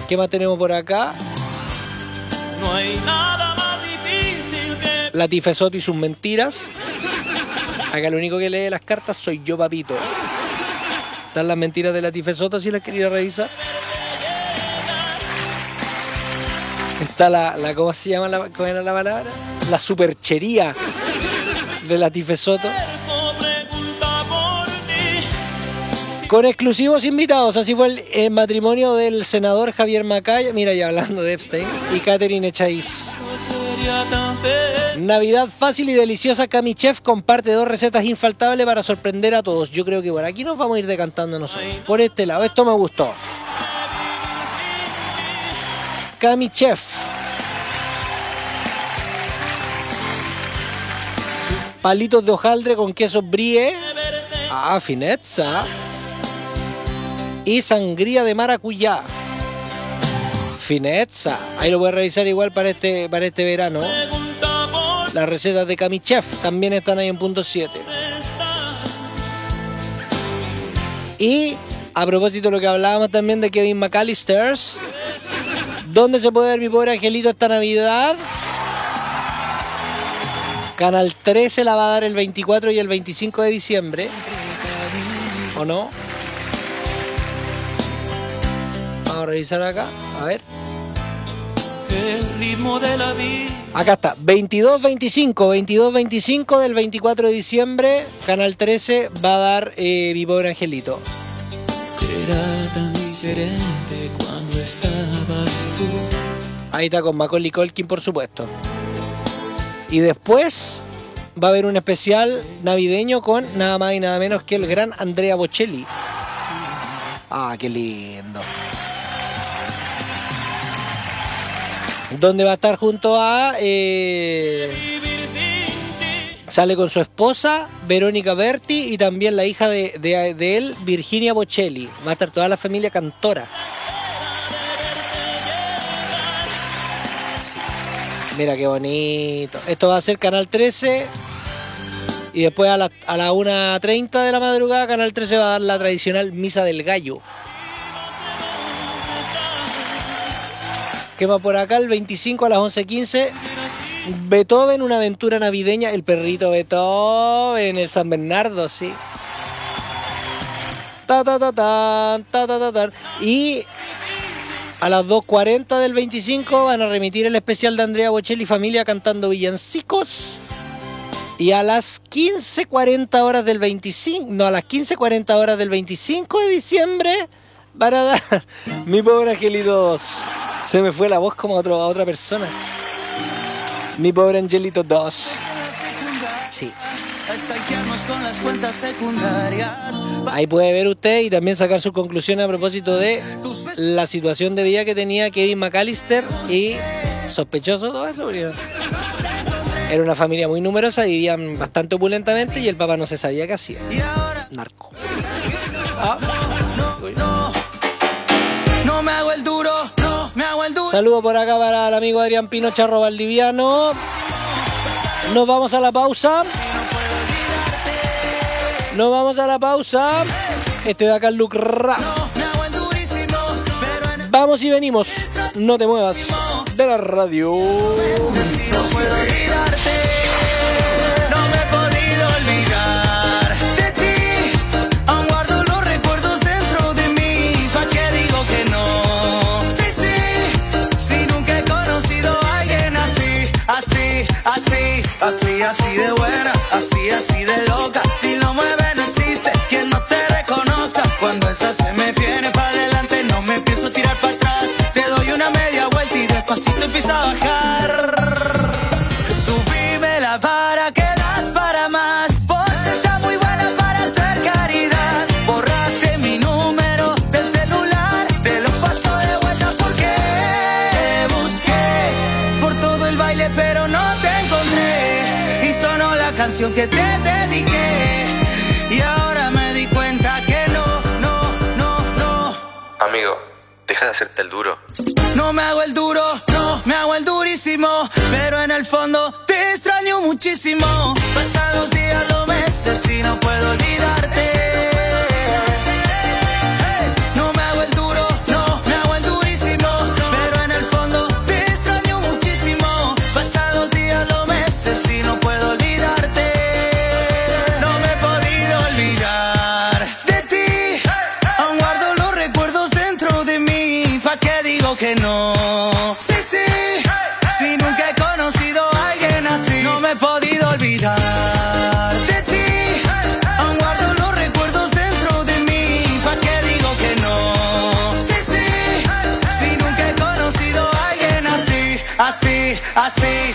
¿Qué más tenemos por acá? No hay nada más difícil que... La Tifesoto y sus mentiras. Acá el único que lee las cartas soy yo, papito. Están las mentiras de la Tifesoto, si las quería revisar. Está la ¿cómo se llama? ¿Cómo era la palabra? La superchería de la Tifesoto. Con exclusivos invitados, así fue el matrimonio del senador Javier Macaya, mira, ya hablando de Epstein, y Catherine Echaíz. Navidad fácil y deliciosa, Cami Chef comparte 2 recetas infaltables para sorprender a todos. Yo creo que por aquí nos vamos a ir decantando nosotros. Por este lado, esto me gustó. Cami Chef. Palitos de hojaldre con queso brie. Ah, finezza. Y sangría de maracuyá. Finezza. Ahí lo voy a revisar igual para este verano. Las recetas de Cami Chef también están ahí en punto 7. Y a propósito de lo que hablábamos también de Kevin McAllister, ¿dónde se puede ver Mi Pobre Angelito esta Navidad? Canal 13 la va a dar el 24 y el 25 de diciembre. ¿O no? Vamos a revisar acá. A ver. El ritmo de la vida. Acá está. 22-25 del 24 de diciembre. Canal 13 va a dar Mi Pobre Angelito. Era tan diferente cuando estabas tú. Ahí está con Macaulay Culkin, por supuesto. Y después va a haber un especial navideño con nada más y nada menos que el gran Andrea Bocelli. Ah, qué lindo. Donde va a estar junto a... sale con su esposa, Verónica Berti, y también la hija de él, Virginia Bocelli. Va a estar toda la familia cantora. Mira qué bonito. Esto va a ser Canal 13. Y después a la 1:30 de la madrugada, Canal 13 va a dar la tradicional Misa del Gallo. ¿Qué va por acá? El 25 a las 11:15. Beethoven, una aventura navideña. El perrito Beethoven, el San Bernardo, sí. Y a las 2:40 del 25 van a remitir el especial de Andrea Bocelli y familia cantando villancicos. Y a las 15:40 horas del 25, no, a las 15:40 horas del 25 de diciembre van a dar Mi Pobre Angelito 2. Se me fue la voz como a otra persona. Mi Pobre Angelito 2. Sí. Con las cuentas secundarias. Ahí puede ver usted y también sacar sus conclusiones a propósito de la situación de vida que tenía Kevin McAllister y sospechoso todo eso. Era una familia muy numerosa, vivían bastante opulentamente y el papá no se sabía qué hacía. Narco. No me hago el duro, no me hago el duro. Saludo por acá para el amigo Adrián Pino Charro Valdiviano. Nos vamos a la pausa. Nos vamos a la pausa. Este de acá es Luke Ra. Vamos y venimos. No te muevas de la radio. No puedo olvidarte. No me he podido olvidar de ti. Aún guardo los recuerdos dentro de mí. ¿Pa' qué digo que no? Sí, sí. Si nunca he conocido a alguien así, así, así, así, así de buena, así, así de loca. Si lo mueve no existe quien no te reconozca. Cuando esa se me viene para adelante no me pienso tirar para atrás. Te doy una media vuelta y despacito empieza a bajar. Subime la vara que das para más. Vos estás muy buena para hacer caridad. Borraste mi número del celular. Te lo paso de vuelta porque te busqué por todo el baile pero no te encontré. Y sonó la canción que te dediqué. Y ahora me di cuenta que no. Amigo, deja de hacerte el duro. No me hago el duro, no me hago el durísimo, pero en el fondo te extraño muchísimo. Pasan los días, los meses y no puedo olvidarte. No me hago el duro, no me hago el durísimo, recuerdos dentro de mí. ¿Pa' qué digo que no? Sí, sí, si nunca he conocido a alguien así. No me he podido olvidar de ti. Aún guardo los recuerdos dentro de mí. ¿Pa' qué digo que no? Sí, sí, si nunca he conocido a alguien así. Así, así.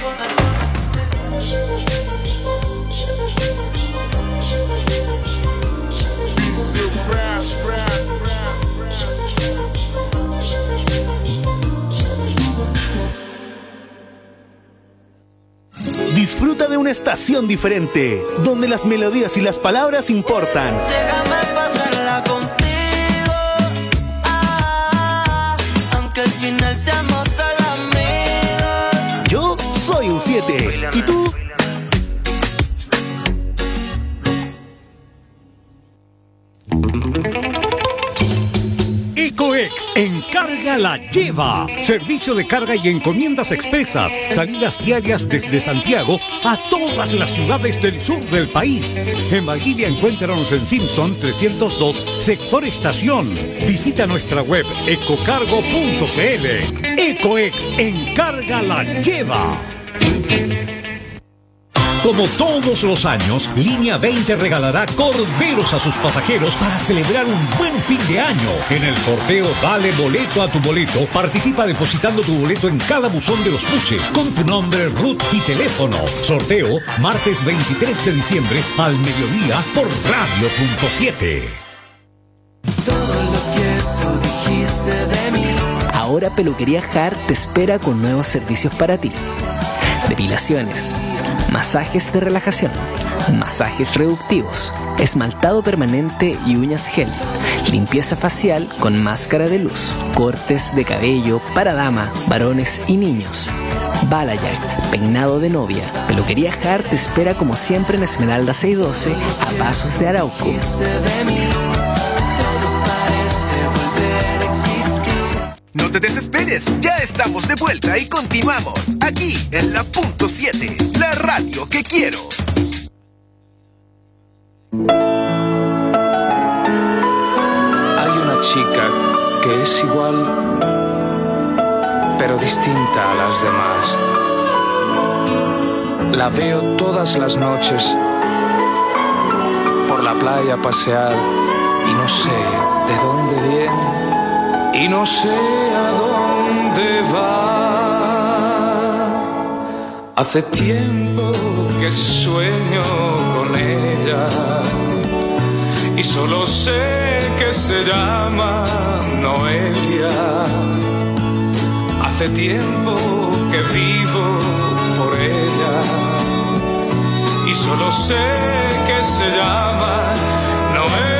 Disfruta de una estación diferente, donde las melodías y las palabras importan. Déjame pasarla contigo, aunque al final seamos solo amigos. Yo soy un 7, ¿y tú? Ecoex Encarga la Lleva. Servicio de carga y encomiendas expresas. Salidas diarias desde Santiago a todas las ciudades del sur del país. En Valdivia encuéntranos en Simpson 302, sector estación. Visita nuestra web ecocargo.cl. Ecoex Encarga la Lleva. Como todos los años, Línea 20 regalará corderos a sus pasajeros para celebrar un buen fin de año. En el sorteo Dale Boleto a tu Boleto, participa depositando tu boleto en cada buzón de los buses con tu nombre, RUT y teléfono. Sorteo martes 23 de diciembre al mediodía por Radio.7. Todo lo que tú dijiste de mí. Ahora Peluquería Hart te espera con nuevos servicios para ti. Depilaciones, masajes de relajación, masajes reductivos, esmaltado permanente y uñas gel, limpieza facial con máscara de luz, cortes de cabello para dama, varones y niños, balayage, peinado de novia. Peluquería Hart te espera como siempre en Esmeralda 612 a Pasos de Arauco. No te desesperes, ya estamos de vuelta y continuamos aquí en la Punto 7, la radio que quiero. Hay una chica que es igual, pero distinta a las demás. La veo todas las noches por la playa pasear y no sé de dónde viene. Y no sé a dónde va. Hace tiempo que sueño con ella y solo sé que se llama Noelia. Hace tiempo que vivo por ella y solo sé que se llama Noelia.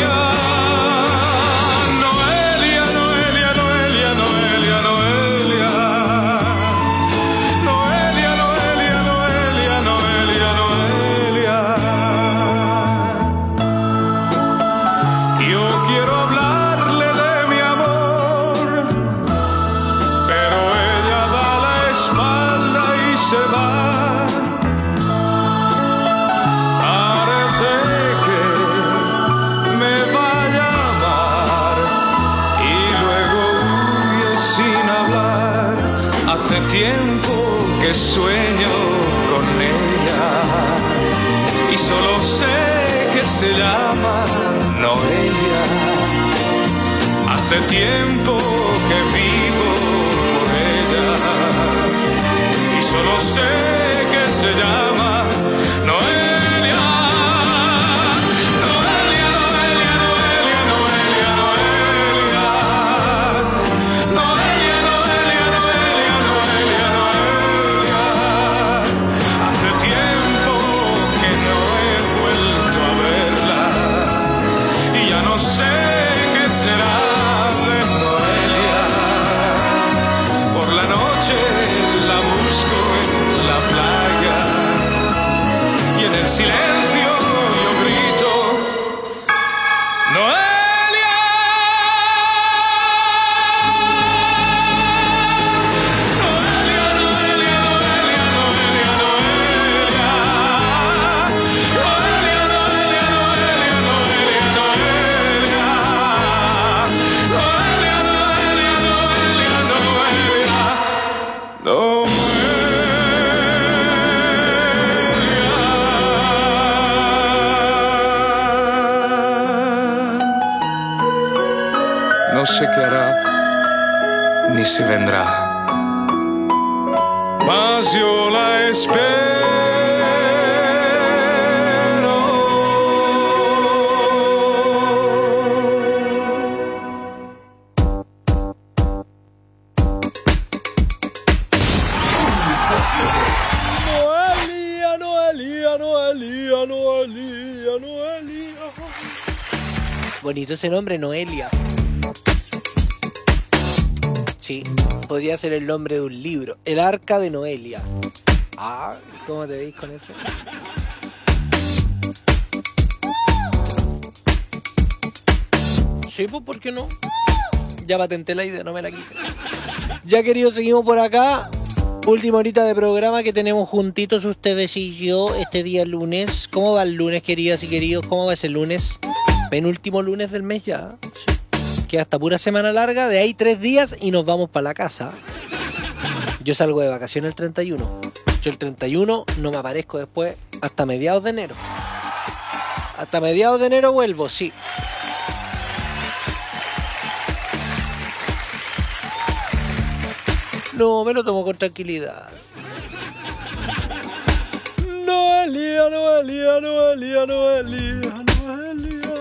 Sueño con ella y solo sé que se llama Noelia. Hace tiempo que vivo por ella y solo sé que se llama Noelia. La busco en la no sé qué hará, ni si vendrá. Mas yo la espero. Noelia. Bonito ese nombre, Noelia. Sí, podría ser el nombre de un libro. El arca de Noelia. Ah, ¿cómo te veis con eso? Sí, pues, ¿por qué no? Ya patenté la idea, no me la quité. Ya, queridos, seguimos por acá. Última horita de programa que tenemos juntitos ustedes y yo este día lunes. ¿Cómo va el lunes, queridas y queridos? ¿Cómo va ese lunes? Penúltimo lunes del mes ya. Sí. Queda hasta pura semana larga, de ahí 3 días y nos vamos para la casa. Yo salgo de vacaciones el 31. Yo el 31 no me aparezco después hasta mediados de enero. Hasta mediados de enero vuelvo, sí. No, me lo tomo con tranquilidad. Noelia, Noelia, Noelia, Noelia, Noelia.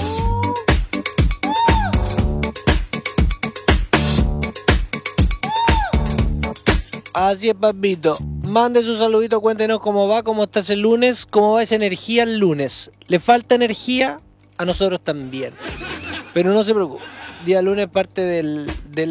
Así es, papito. Mande su saludito, cuéntenos cómo va, cómo está ese lunes, cómo va esa energía el lunes. ¿Le falta energía? A nosotros también. Pero no se preocupe. Día lunes parte del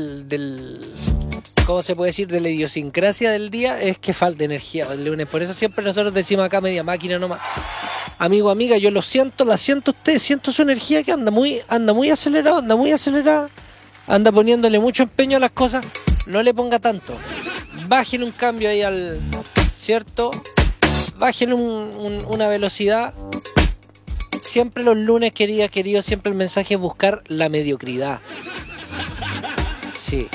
¿cómo se puede decir? De la idiosincrasia del día es que falta energía el lunes. Por eso siempre nosotros decimos acá media máquina nomás. Amigo, amiga, yo lo siento, la siento usted, siento su energía que anda muy acelerado, anda muy acelerada. Anda poniéndole mucho empeño a las cosas. No le ponga tanto. Bájale un cambio ahí al... ¿Cierto? Bájale una velocidad. Siempre los lunes, queridos, siempre el mensaje es buscar la mediocridad. Sí.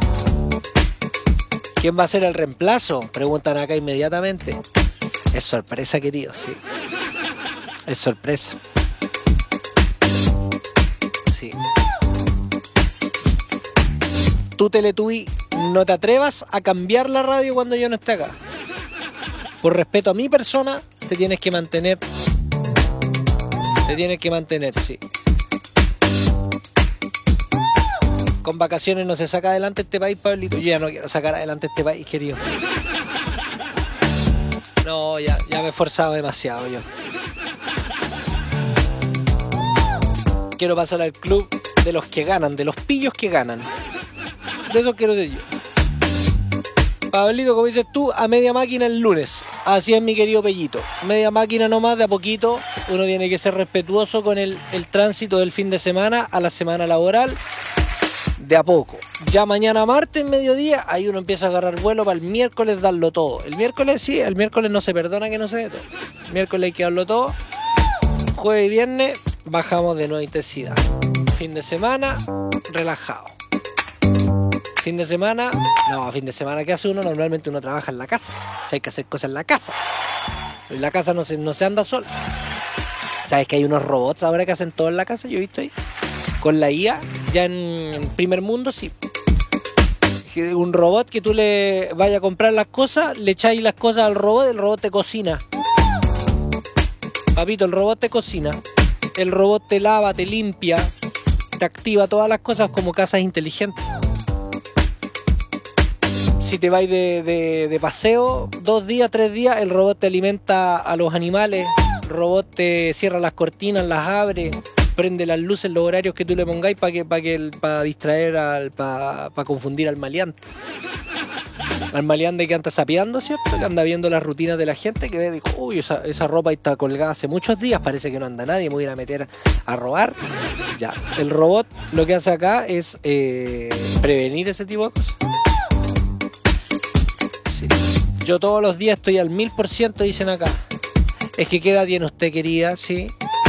¿Quién va a ser el reemplazo? Preguntan acá inmediatamente. Es sorpresa, querido, sí. Es sorpresa. Sí. Tú, Teletubby, no te atrevas a cambiar la radio cuando yo no esté acá. Por respeto a mi persona, te tienes que mantener. Te tienes que mantener, sí. Con vacaciones no se saca adelante este país, Pablito. Yo ya no quiero sacar adelante este país, querido. No, ya me he esforzado demasiado yo. Quiero pasar al club de los que ganan, de los pillos que ganan. De eso quiero ser yo. Pablito, como dices tú, a media máquina el lunes. Así es, mi querido Pellito. Media máquina nomás, de a poquito. Uno tiene que ser respetuoso con el tránsito del fin de semana a la semana laboral. De a poco. Ya mañana martes, mediodía, ahí uno empieza a agarrar vuelo para el miércoles darlo todo. El miércoles sí, el miércoles no se perdona que no se dé todo. El miércoles hay que darlo todo. Jueves y viernes bajamos de nueva intensidad. Fin de semana, relajado. Fin de semana, ¿qué hace uno? Normalmente uno trabaja en la casa. O sea, hay que hacer cosas en la casa. En la casa no se anda sola. ¿Sabes que hay unos robots ahora que hacen todo en la casa? Yo he visto ahí. Con la IA, ya en primer mundo, sí. Un robot que tú le vayas a comprar las cosas, le echáis las cosas al robot, el robot te cocina. Papito, el robot te cocina. El robot te lava, te limpia, te activa todas las cosas como casas inteligentes. Si te vais de paseo, 2 días, 3 días, el robot te alimenta a los animales. El robot te cierra las cortinas, las abre, prende las luces, los horarios que tú le pongáis para distraer, para confundir al maleante. Al maleante que anda sapeando, ¿cierto? Que anda viendo las rutinas de la gente, que ve, dijo, uy, esa ropa ahí está colgada hace muchos días, parece que no anda nadie, me voy a ir a meter a robar. Ya, el robot lo que hace acá es prevenir ese tipo de cosas. Sí. Yo todos los días estoy al 1000%, dicen acá. Es que ¿qué edad tiene usted, querida? Sí.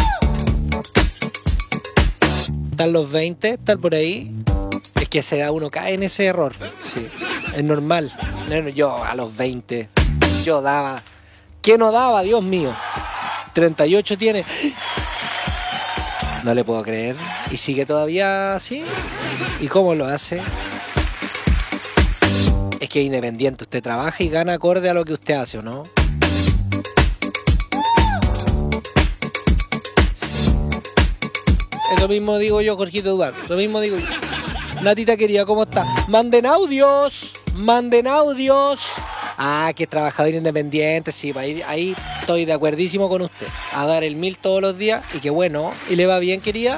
¿Están los 20? ¿Están por ahí? Es que a esa edad uno cae en ese error. Sí, es normal. Yo a los 20, yo daba. ¿Qué no daba? Dios mío. 38 tiene. No le puedo creer. ¿Y sigue todavía así? ¿Y cómo lo hace? Es que es independiente. Usted trabaja y gana acorde a lo que usted hace, ¿o no? Sí. Es lo mismo digo yo, Jorgito Eduardo. Lo mismo digo yo. Natita querida, ¿cómo está? ¡Manden audios! ¡Manden audios! Ah, que es trabajador independiente, sí, ahí estoy de acuerdísimo con usted. A dar el 1000 todos los días y qué bueno. ¿Y le va bien, querida?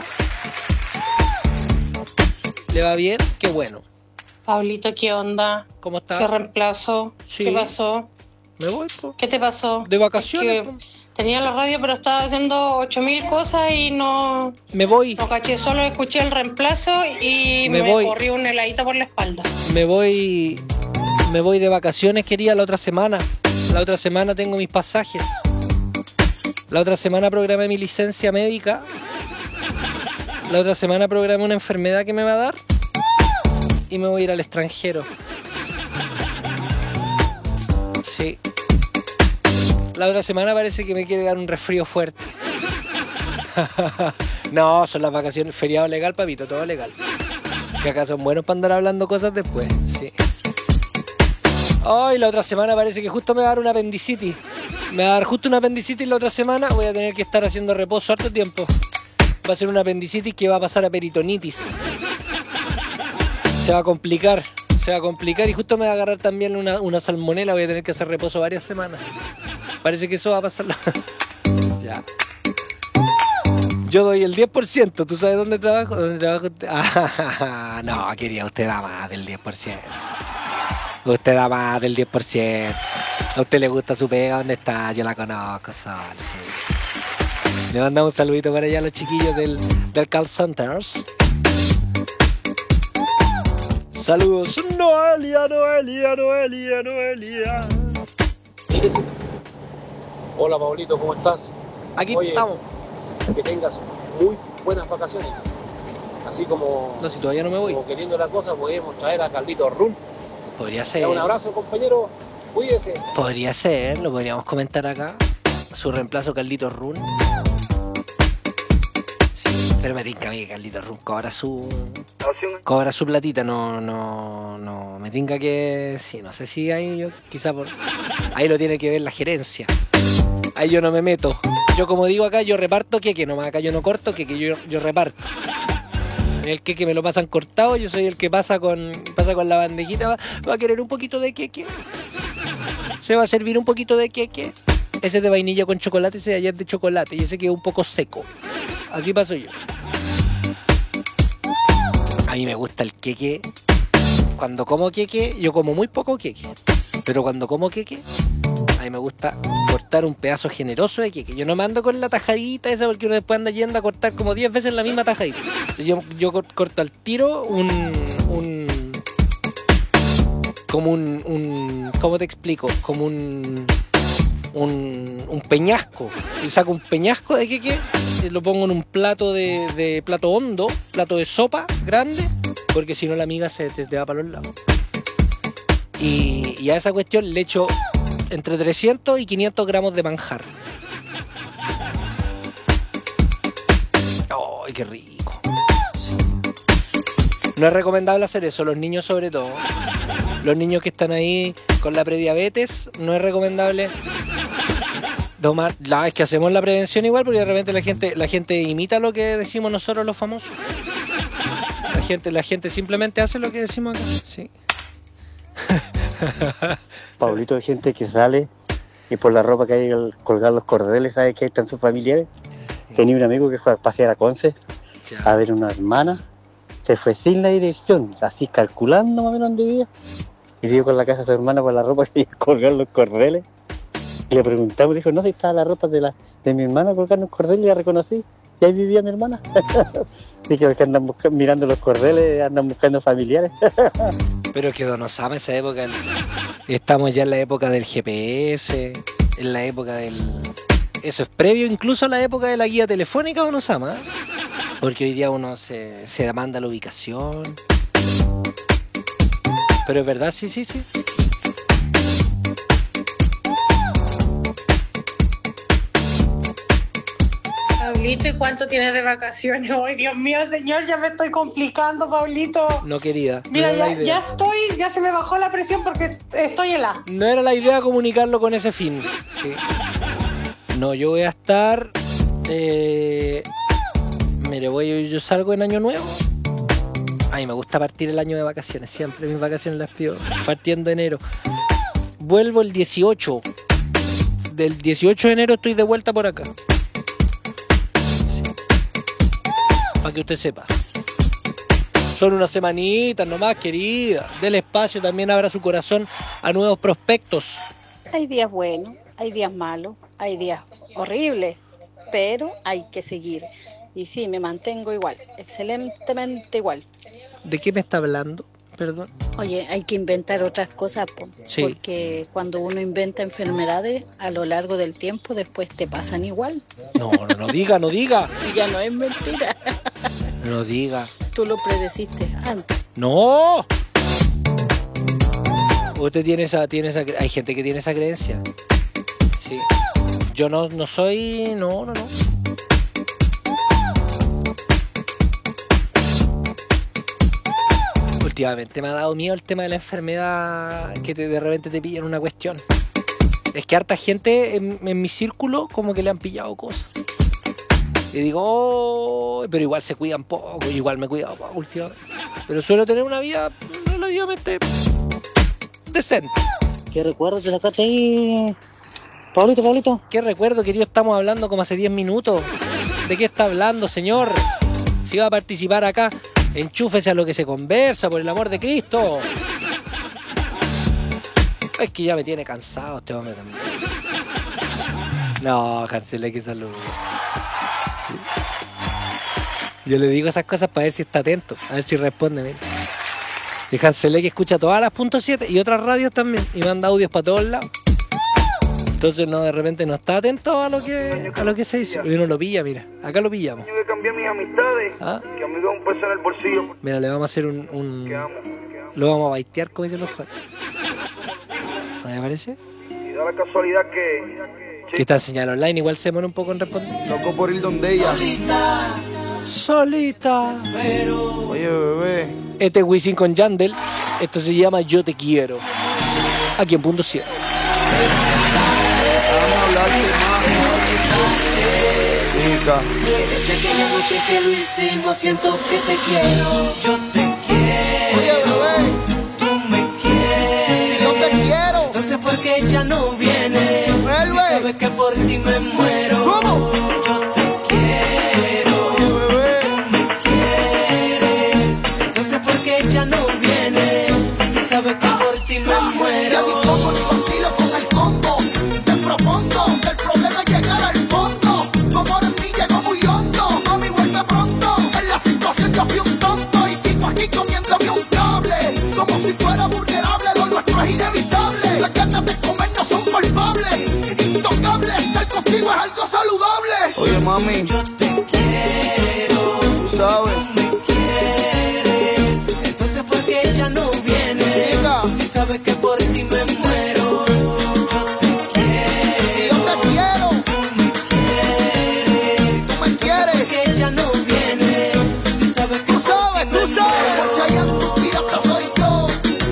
¿Le va bien? Qué bueno. Pablito, ¿qué onda? ¿Cómo está? ¿Se reemplazó? Sí. ¿Qué pasó? Me voy, po. ¿Qué te pasó? De vacaciones, Es que po. tenía la radio, pero estaba haciendo 8000 cosas y no... Me voy. No caché, solo escuché el reemplazo y Me me voy. corrió una heladita por la espalda. Me voy de vacaciones, querida, la otra semana. La otra semana tengo mis pasajes. La otra semana programé mi licencia médica. La otra semana programé una enfermedad que me va a dar. Y me voy a ir al extranjero. Sí. La otra semana parece que me quiere dar un resfrío fuerte. No, son las vacaciones, feriado legal, papito, todo legal. Que acá son buenos para andar hablando cosas después, sí. Ay, la otra semana parece que justo me va a dar una apendicitis. Me va a dar justo una apendicitis la otra semana. Voy a tener que estar haciendo reposo harto tiempo. Va a ser una apendicitis que va a pasar a peritonitis. Se va a complicar y justo me va a agarrar también una salmonela. Voy a tener que hacer reposo varias semanas. Parece que eso va a pasar. Ya. Yo doy el 10%. ¿Tú sabes dónde trabajo? ¿Dónde trabajo usted? Ah, no, quería, usted da más del 10%. Usted da más del 10%. A usted le gusta su pega, ¿dónde está? Yo la conozco, Sol. Sí. Le mandamos un saludito para allá a los chiquillos del call centers. Saludos. Noelia. Hola Pablito, ¿cómo estás? Aquí Oye, estamos. Que tengas muy buenas vacaciones. Así como, No, si todavía no me voy. como queriendo la cosa, podemos traer a Carlito Run. Podría ser. Un abrazo, compañero. Cuídese. Podría ser, lo podríamos comentar acá. Su reemplazo, Carlitos Run. Sí, pero me tinca a mí que Carlitos Run cobra su platita. No. Me tinca que. Sí, no sé si ahí yo. Quizá por. Ahí lo tiene que ver la gerencia. Ahí yo no me meto. Yo, como digo acá, yo reparto queque nomás. Acá yo no corto queque, yo reparto. El queque me lo pasan cortado, yo soy el que pasa con la bandejita. Va a querer un poquito de queque. Se va a servir un poquito de queque. Ese es de vainilla con chocolate, ese de ayer de chocolate. Y ese quedó un poco seco. Así paso yo. A mí me gusta el queque. Cuando como queque, yo como muy poco queque. Pero cuando como queque, a mí me gusta cortar un pedazo generoso de queque. Yo no me ando con la tajadita esa porque uno después anda yendo a cortar como 10 veces la misma tajadita. Entonces yo corto al tiro ¿cómo te explico? Como un peñasco. Y saco un peñasco de queque y lo pongo en un plato de plato hondo, plato de sopa grande, porque si no la miga se te va para los lados. Y a esa cuestión le echo entre 300 y 500 gramos de manjar. ¡Ay, qué rico! Sí. No es recomendable hacer eso, los niños sobre todo. Los niños que están ahí con la prediabetes, no es recomendable tomar. Es que hacemos la prevención igual, porque de repente la gente imita lo que decimos nosotros los famosos. La gente simplemente hace lo que decimos acá, sí. Pablito, hay gente que sale y por la ropa que hay al colgar los cordeles, ¿sabes que están sus familiares? Tenía un amigo que fue a pasear a Conce a ver una hermana, se fue sin la dirección, así calculando más o menos dónde vivía, y dio con la casa de su hermana por la ropa que iba a colgar los cordeles. Y le preguntamos, dijo, no, si estaba la ropa de mi hermana colgando los cordeles, y la reconocí, y ahí vivía mi hermana. Dije, que andan mirando los cordeles, andan buscando familiares. Pero que Donosama, esa época, estamos ya en la época del GPS, en la época del... Eso es previo incluso a la época de la guía telefónica, Donosama, ¿eh? Porque hoy día uno se manda la ubicación. Pero es verdad, sí. Pablito, ¿y cuánto tienes de vacaciones hoy? Dios mío, señor, ya me estoy complicando, Pablito. No, querida. Mira, no era la idea. ya se me bajó la presión porque estoy helada. No era la idea comunicarlo con ese fin. Sí. No, yo voy a estar... Mire, yo salgo en Año Nuevo. A mí me gusta partir el año de vacaciones. Siempre mis vacaciones las pido partiendo enero. Vuelvo el 18. Del 18 de enero estoy de vuelta por acá. Sí. Para que usted sepa. Son unas semanitas nomás, querida. Del espacio también abra su corazón a nuevos prospectos. Hay días buenos, hay días malos, hay días horribles, pero hay que seguir. Y sí, me mantengo igual, excelentemente igual. ¿De qué me está hablando? Perdón. Oye, hay que inventar otras cosas, Sí. porque cuando uno inventa enfermedades a lo largo del tiempo, después te pasan igual. No diga. Y ya no es mentira. No diga. Tú lo predeciste antes. ¡No! Usted tiene esa hay gente que tiene esa creencia. Sí. Yo no soy... No. Últimamente me ha dado miedo el tema de la enfermedad, que de repente te pillan una cuestión. Es que harta gente en mi círculo como que le han pillado cosas. Y digo, oh, pero igual se cuidan poco, igual me he cuidado poco últimamente. Pero suelo tener una vida relativamente decente. ¿Qué recuerdo te sacaste ahí, Pablito? ¿Qué recuerdo, querido? Estamos hablando como hace 10 minutos. ¿De qué está hablando, señor? Si va a participar acá, enchúfese a lo que se conversa, por el amor de Cristo. Es que ya me tiene cansado este hombre también. No, cancelé que salud. Sí. Yo le digo esas cosas para ver si está atento, a ver si responde. Mira. Y cancelé que escucha todas las .7 y otras radios también. Y manda audios para todos lados. Entonces no, de repente no está atento a lo que se dice. Y uno lo pilla, mira. Acá lo pillamos. Yo que cambié mis amistades. ¿Ah? Que a mí me da un peso en el bolsillo. Mira, le vamos a hacer lo vamos a baitear, como dicen los jueces. ¿No me parece? Y da la casualidad que está en señal online, igual se demora un poco en responder. Loco por ir donde ella. Solita. Pero... Oye, bebé. Este es Wisin con Yandel. Esto se llama Yo Te Quiero. Aquí en Punto 7. Chica. Desde aquella noche que lo hicimos siento que te quiero. Yo te quiero. Oye, bebé. Tú me quieres. Si yo te quiero. Entonces ¿por qué ella no viene? Vuelve. Si sabes que por ti me muero. ¿Cómo? Yo te quiero. Oye, bebé. Tú me quieres. Entonces ¿por qué ella no viene? Si sabes que por ti me muero. Ya ni como ni vacilo con el combo. Te propongo que el problema es llegar al fondo. Tu amor en mí llegó muy hondo. Mami, vuelve pronto. En la situación yo fui un tonto. Y sigo aquí comiéndome un cable. Como si fuera vulnerable. Lo nuestro es inevitable. Las ganas de comer no son culpables. Intocable. Estar contigo es algo saludable. Oye, mami. Yo te quiero. Tú sabes. Tú me quieres. Entonces ¿por qué ella no viene? Diga. Si sabes que por ti me muero. Yo te quiero. Si yo te quiero. Tú me quieres. Tú me quieres. Porque ella no viene. Si sabes que Tú sabes. Como Chayanne, tu pirata soy yo.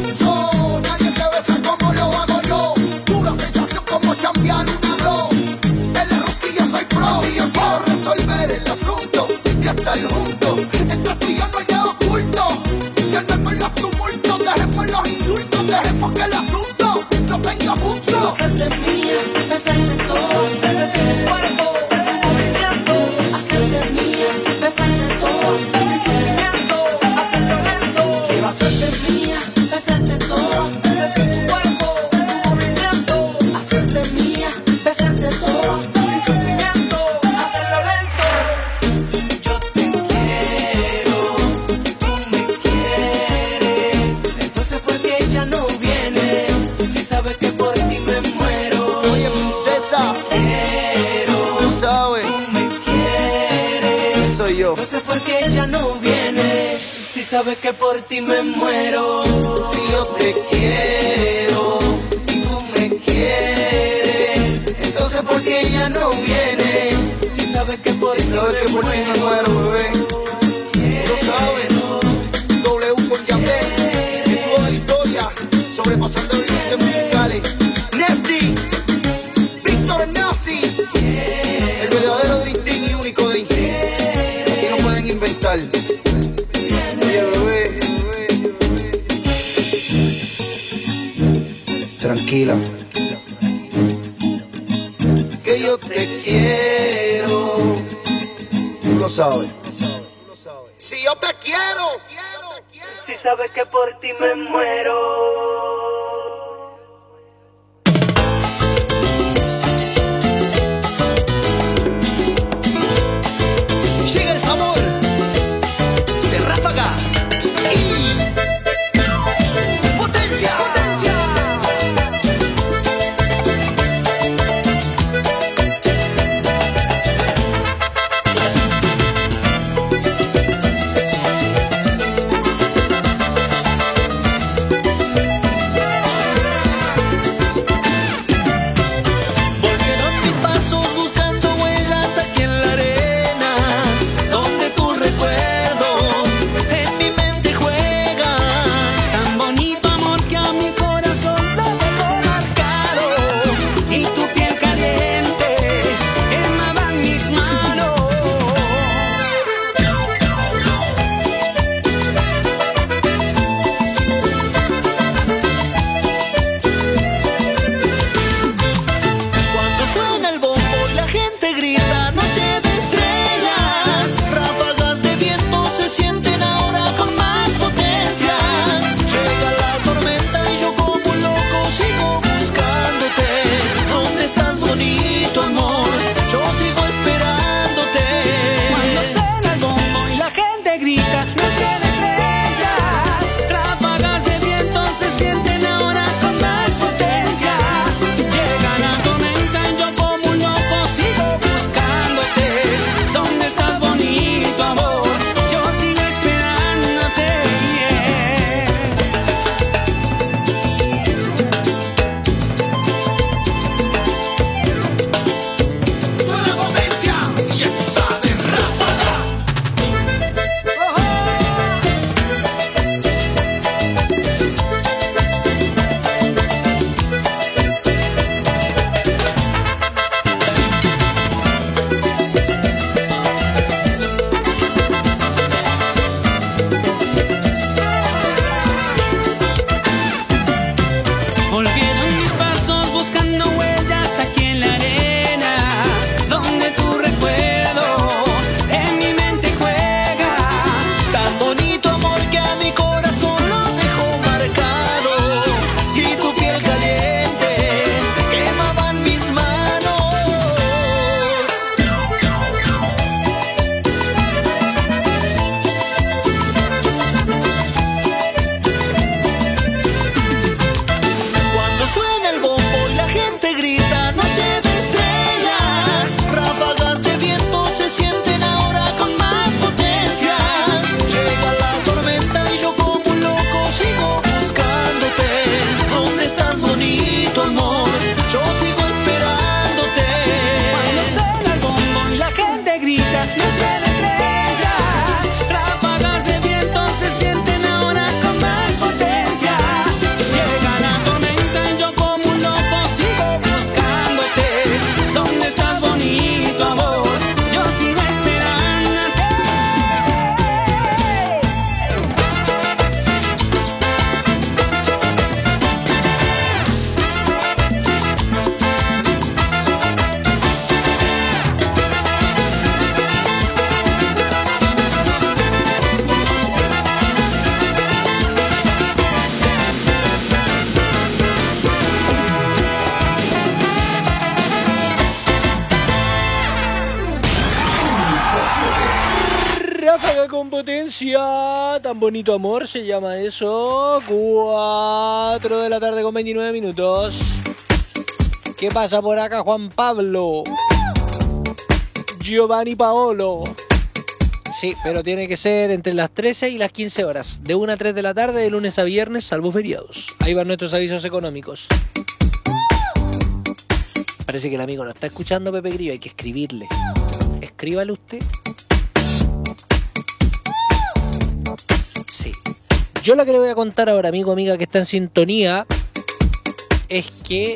Nadie te besa como lo hago yo. Pura sensación como chambear una bro. En la rosquilla soy pro. Y yo quiero resolver el asunto. Y estar juntos. Entre tú y yo no hay nada oculto. Dejemos los tumultos. Dejemos los insultos. Dejemos que el asunto no tenga punto. hacerte mía, besarte todo, besarte tu cuerpo, tu movimiento. Hacerte mía, besarte todo, sin sufrimiento, hacerlo lento. Quiero hacerte mía, besarte todo, besarte tu cuerpo, tu movimiento. Hacerte mía, besarte todo, sin sufrimiento, hacerlo lento. Yo te quiero, tú me quieres. Entonces ¿por qué ella no viene? Si sabes que por ti me muero. Oye, princesa. Quiero, Tú sabes. tú me quieres. Soy yo. Entonces ¿por qué ella no viene? Si sabes que por ti me muero. Si yo te quiero. Y tú me quieres. Entonces ¿por qué ella no viene? Si sabes que por ti sabes que por ti me muero, bebé. Tú lo sabes. W con Yandel, en toda la historia, sobrepasando los límites musicales. Nefty, Víctor Nazi, el verdadero Dream Team y único Dream Team. Aquí no pueden inventar. Oye, bebé, tranquila, que yo te quiero. Tú lo sabes. Si yo te quiero, Si sabes que por ti me muero. llega el sabor de Ráfaga y Potencia. Volvieron mis pasos buscando huellas aquí en la arena, donde tu recuerdo en mi mente juega. Tan bonito amor que a mi corazón lo dejó marcado, y tu piel caliente quemaba en mis manos. Cuando suena el bombo y la gente grita noche de estrellas, ráfagas de viento se sienten ahora con más potencia. Llega la tormenta y yo como un loco sigo buscándote. ¿Dónde estás, bonito amor? Yo sigo esperándote. Cuando suena el bombo y la gente grita noche de estrellas, ráfagas de viento se sienten ahora con más potencia. Llega la tormenta y yo como un loco sigo buscándote. ¿Dónde estás, bonito amor? Yo sigo esperándote. Suena Potencia y empieza de Ráfaga. Volvieron mis pasos buscando huellas aquí en la arena, donde tu recuerdo en mi mente juega. Tan bonito amor que a mi corazón lo dejó marcado, y tu piel caliente quemaban mis manos. Cuando suena el bombo y la gente grita noche de estrellas, ráfagas de viento se sienten ahora con más potencia. Llega la tormenta y yo como un loco sigo buscándote. ¿Dónde estás, bonito amor? Yo sigo esperándote. Cuando suena el bombo y la gente grita noche de estrellas, ráfagas de viento se sienten ahora con más potencia. Llega la tormenta y yo como un loco sigo buscándote. ¿Dónde estás, bonito amor? Yo sigo esperándote. Ráfaga con Potencia, tan bonito amor se llama eso. 4 de la tarde con 29 minutos. ¿Qué pasa por acá, Juan Pablo? Giovanni Paolo. Sí, pero tiene que ser entre las 13 y las 15 horas. De 1 a 3 de la tarde, de lunes a viernes, salvo feriados. Ahí van nuestros avisos económicos. Parece que el amigo no está escuchando, Pepe Grillo, hay que escribirle. Escríbale usted. Sí. Yo lo que le voy a contar ahora, amigo, amiga, que está en sintonía, es que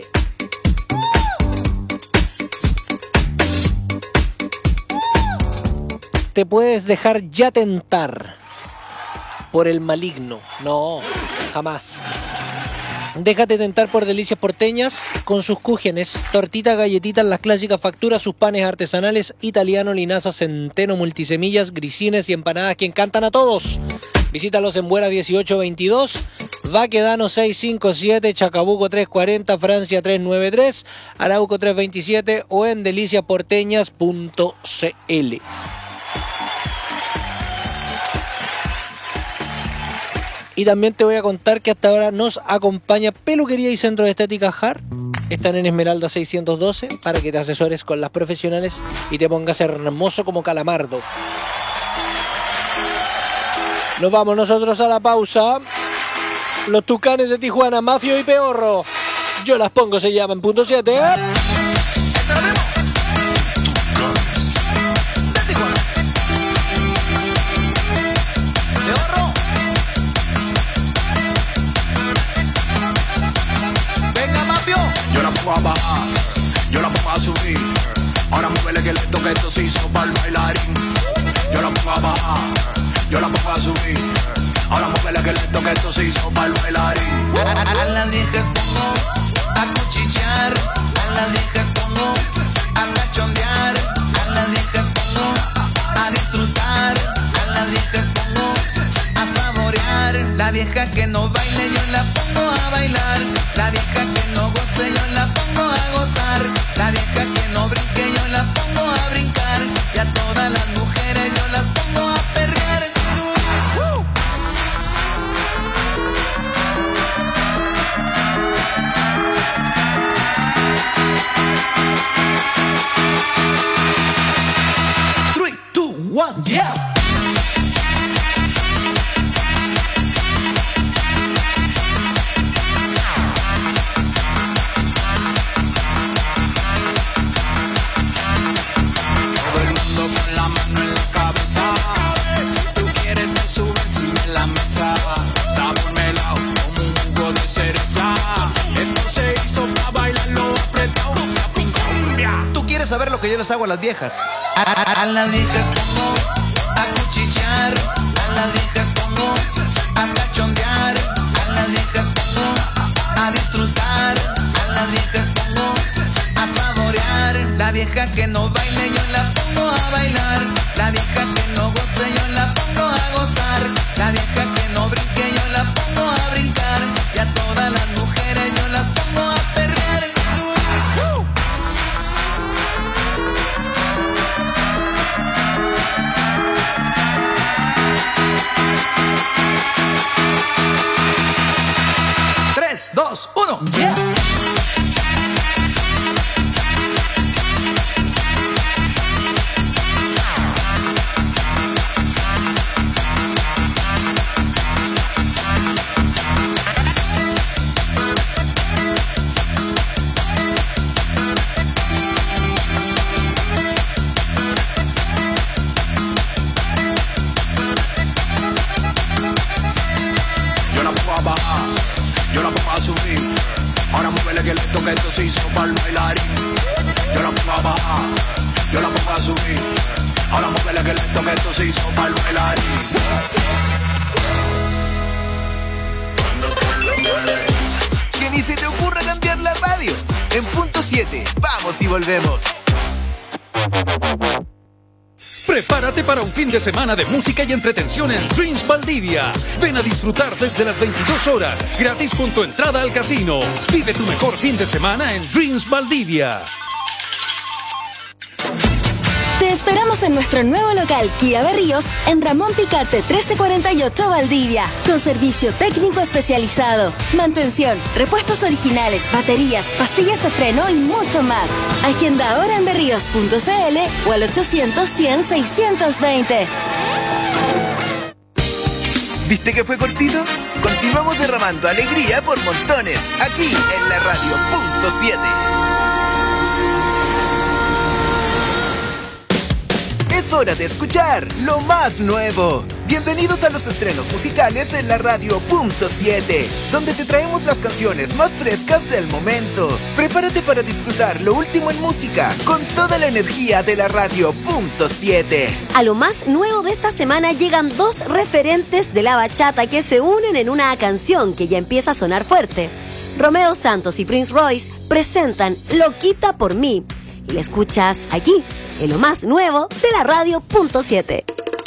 te puedes dejar ya tentar por el maligno. No, jamás. Déjate tentar por Delicias Porteñas con sus cúgenes, tortitas, galletitas, las clásicas facturas, sus panes artesanales italiano, linaza, centeno, multisemillas, grisines y empanadas que encantan a todos. Visítalos en Buera 1822, Baquedano 657, Chacabuco 340, Francia 393, Arauco 327 o en deliciaporteñas.cl. Y también te voy a contar que hasta ahora nos acompaña Peluquería y Centro de Estética JAR. Están en Esmeralda 612 para que te asesores con las profesionales y te pongas hermoso como calamardo. Nos vamos nosotros a la pausa. Los Tucanes de Tijuana, Mafio y Peorro. Yo las pongo, se llaman punto 7. Yo la pongo a bajar, yo la pongo a subir. Ahora muévele que le toque esto se hizo para el bailarín. Yo la pongo a bajar, yo la pongo a subir. Ahora muévele que le toque esto se hizo para el bailarín. A las viejas pongo a cuchichear, a las viejas pongo a cachondear, a las viejas pongo a disfrutar, a las viejas pongo a saborear. La vieja que no baile yo la pongo a bailar, la vieja que no goce yo la pongo a gozar, la vieja que no brinque yo la pongo a brincar, y a todas las mujeres yo las pongo a perrear. Three, two, one, yeah. ¿Tú quieres saber lo que yo les hago a las viejas? A las viejas pongo a cuchichear, a las viejas pongo a cachondear, a las viejas pongo a disfrutar, a las viejas pongo a saborear. La vieja que no baile yo la pongo a bailar, la vieja que no goce yo la pongo a gozar, la vieja que no brinque yo la pongo a brincar, y a todas las mujeres yo las pongo a perrear. Tres, dos, uno, yeah. Yo la pongo a bajar, yo la pongo a subir. Ahora muévele que le toque esto se hizo para el bailarín. Yo la pongo a bajar, yo la pongo a subir. Ahora muévele que le toque esto se hizo para el bailarín. Que ni se te ocurra cambiar la radio. En punto 7, vamos y volvemos. Prepárate para un fin de semana de música y entretención en Dreams Valdivia. Ven a disfrutar desde las 22 horas, gratis con tu entrada al casino. Vive tu mejor fin de semana en Dreams Valdivia. Te esperamos en nuestro nuevo local Kia Berríos en Ramón Picarte 1348 Valdivia, con servicio técnico especializado, mantención, repuestos originales, baterías, pastillas de freno y mucho más. Agenda ahora en berríos.cl o al 800-100-620. ¿Viste que fue cortito? Continuamos derramando alegría por montones, aquí en la radio punto 7. Es hora de escuchar lo más nuevo. Bienvenidos a los estrenos musicales en la radio .7, donde te traemos las canciones más frescas del momento. Prepárate para disfrutar lo último en música con toda la energía de la radio .7. A lo más nuevo de esta semana llegan dos referentes de la bachata que se unen en una canción que ya empieza a sonar fuerte. Romeo Santos y Prince Royce presentan Loquita por mí. Y la escuchas aquí, en lo más nuevo de la radio .7.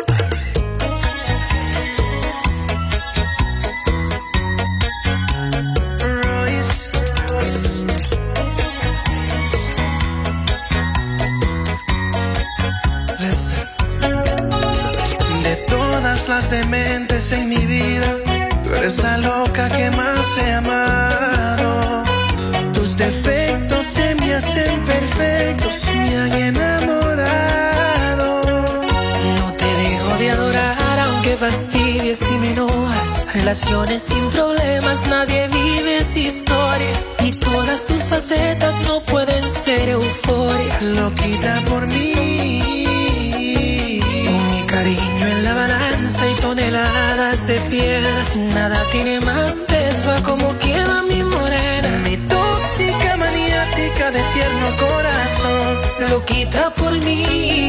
De todas las dementes en mi vida, tú eres la loca que más he amado. Tus defectos se me hacen perfectos, me han enamorado. No te dejo de adorar aunque fastidies y me enojas. Relaciones sin problemas, nadie vive esa historia. Y todas tus facetas no pueden ser euforia. Loquita por mí, con mi cariño en la balanza y toneladas de piedras, nada tiene más peso a como queda mi morena. Mi tóxica maniática de tierno corazón, loquita por mí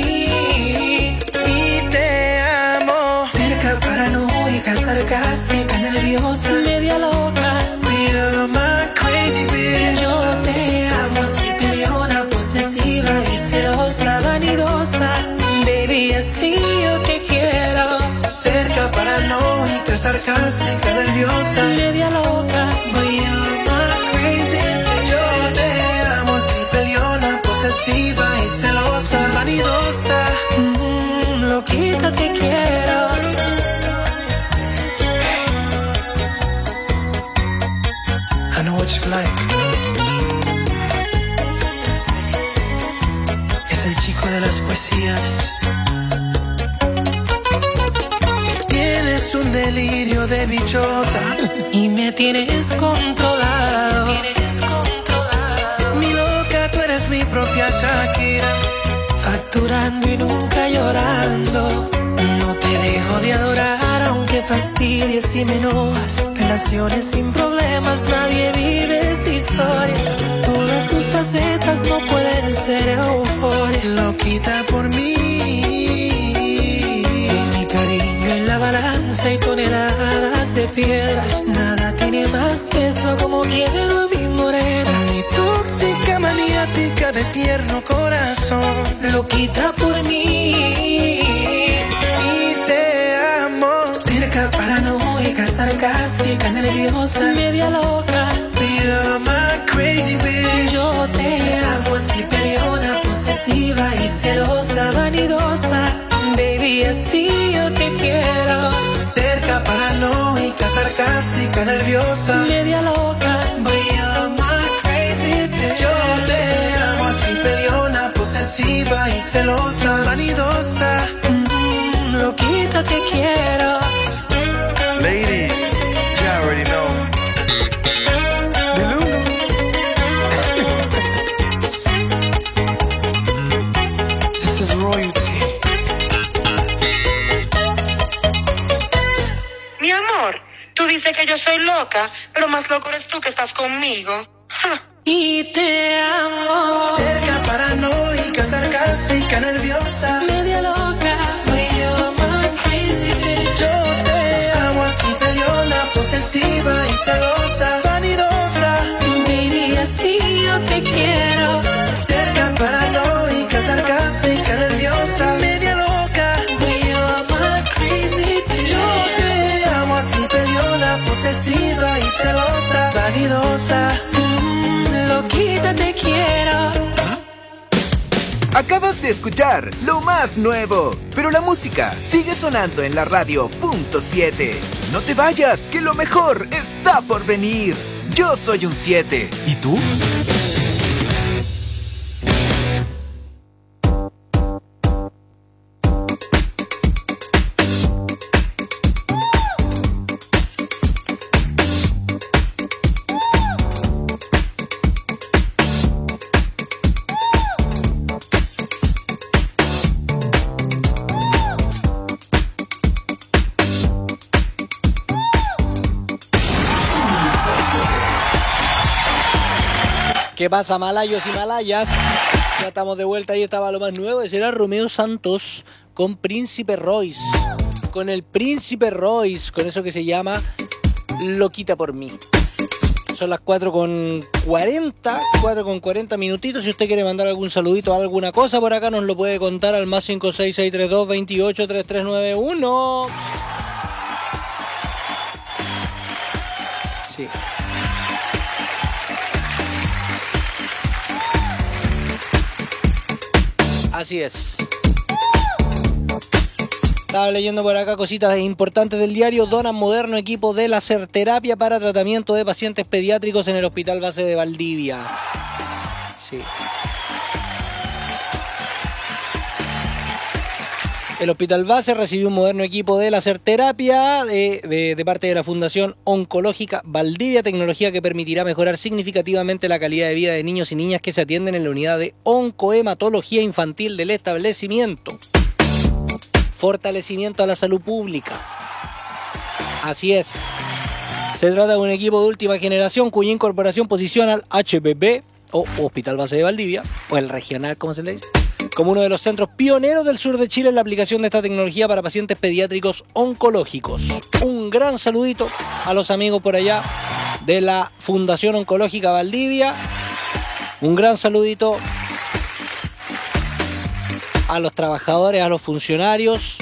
y te amo. Terca, paranoica, sarcástica, nerviosa, media loca. You're my crazy bitch. Yo te amo así, peleona, posesiva y celosa, vanidosa. Baby, así yo te quiero. Cerca, paranoica, sarcástica, nerviosa, media loca. You're my crazy bitch. Yo te amo así, peleona, posesiva y celosa, vanidosa. Loquita te quiero. I know what you like. Es el chico de las poesías. Tienes un delirio de bichota y me tienes controlado. Mi loca, tú eres mi propia Shakira, facturando y nunca llorando. No te dejo de adorar aunque fastidies y me enojas. Relaciones sin problemas, nadie vive esa historia. Todas tus facetas no pueden ser euforia. Loquita por mí, mi cariño en la balanza y toneladas de piedras, nada tiene más peso como quiero a mi morena. Mi tóxica maniática de tierno corazón, loquita por mí y te amo. Terca, paranoica, sarcástica, nerviosa, media loca. You're my crazy bitch. Yo te amo así, peleona, posesiva y celosa, vanidosa. Baby, así yo te quiero. Terca, paranoica, sarcástica, nerviosa, media loca. You're my crazy bitch. Yo te amo así, peleona, posesiva y celosa, vanidosa. Loquita te quiero. Ladies, you already know. This is royalty. Mi amor, tú dices que yo soy loca, pero más loco eres tú que estás conmigo. ¡Ja! Y te amo. Cerca, paranoica, sarcástica, nerviosa, media loca. You're my crazy bitch. Yo te amo así, peleona, posesiva y celosa, vanidosa. Baby, así yo te quiero. Cerca, paranoica, sarcástica, nerviosa, media loca. You're my crazy bitch. Yo te amo así, peleona, posesiva y celosa, vanidosa. Loquita te quiero. Acabas de escuchar lo más nuevo, pero la música sigue sonando en la radio .7. No te vayas, que lo mejor está por venir. Yo soy un 7. ¿Y tú? ¿Qué pasa, malayos y malayas? Ya estamos de vuelta, ahí estaba lo más nuevo. Ese era Romeo Santos con Príncipe Royce. Con el Príncipe Royce, con eso que se llama Loquita por mí. Son las 4:40 minutitos. Si usted quiere mandar algún saludito o alguna cosa por acá, nos lo puede contar al más 56632 283391. Sí. Así es. Estaba leyendo por acá cositas importantes del diario. Donan moderno equipo de láser terapia para tratamiento de pacientes pediátricos en el Hospital Base de Valdivia. Sí. El Hospital Base recibió un moderno equipo de láser terapia de parte de la Fundación Oncológica Valdivia, tecnología que permitirá mejorar significativamente la calidad de vida de niños y niñas que se atienden en la unidad de oncohematología infantil del establecimiento. Fortalecimiento a la salud pública. Así es. Se trata de un equipo de última generación cuya incorporación posiciona al HBB o Hospital Base de Valdivia, o el regional, como se le dice, como uno de los centros pioneros del sur de Chile en la aplicación de esta tecnología para pacientes pediátricos oncológicos. Un gran saludito a los amigos por allá de la Fundación Oncológica Valdivia. Un gran saludito a los trabajadores, a los funcionarios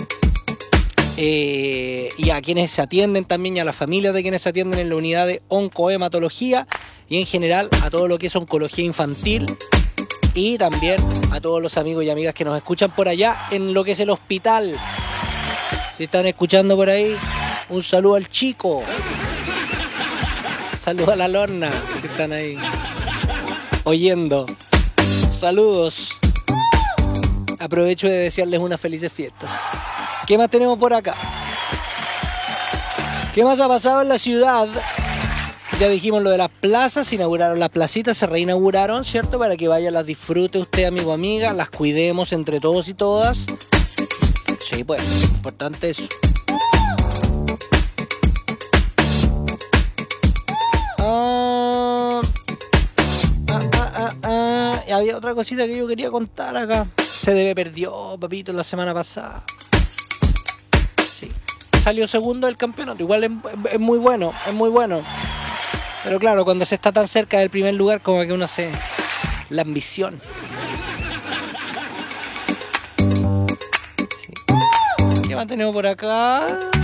y a quienes se atienden también, y a las familias de quienes se atienden en la unidad de oncohematología, y en general a todo lo que es oncología infantil, y también a todos los amigos y amigas que nos escuchan por allá en lo que es el hospital. Si están escuchando por ahí, un saludo al chico, saludo a la Lorna, si están ahí oyendo. Saludos. Aprovecho de desearles unas felices fiestas. ¿Qué más tenemos por acá? ¿Qué más ha pasado en la ciudad? Ya dijimos lo de las plazas, se inauguraron las placitas, se reinauguraron, ¿cierto? Para que vaya, las disfrute usted, amigo o amiga, las cuidemos entre todos y todas. Sí, pues, importante eso. Y había otra cosita que yo quería contar acá. CDB perdió, papito, la semana pasada. Sí. Salió segundo del campeonato. Igual es muy bueno, es muy bueno. Pero claro, cuando se está tan cerca del primer lugar, como que uno se... la ambición. Sí. ¿Qué más tenemos por acá?